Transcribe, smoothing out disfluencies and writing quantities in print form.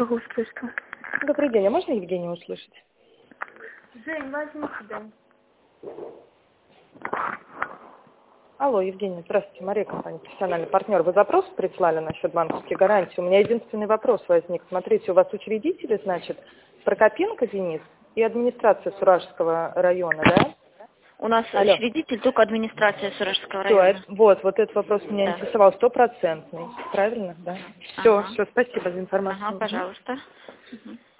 благоустройства. Добрый день, а можно Евгению услышать? Жень, возьми себя. Алло, Евгения, здравствуйте, Мария, компания «Профессиональный партнер». Вы запрос прислали насчет банковских гарантий? У меня единственный вопрос возник. Смотрите, у вас учредители, значит, Прокопенко Денис и администрация Суражского района, да? У нас Алло. учредитель только администрация Суражского Все, района. вот этот вопрос меня Да. интересовал, 100%. Правильно, да? Все, Ага. спасибо за информацию. Ага, пожалуйста. Угу.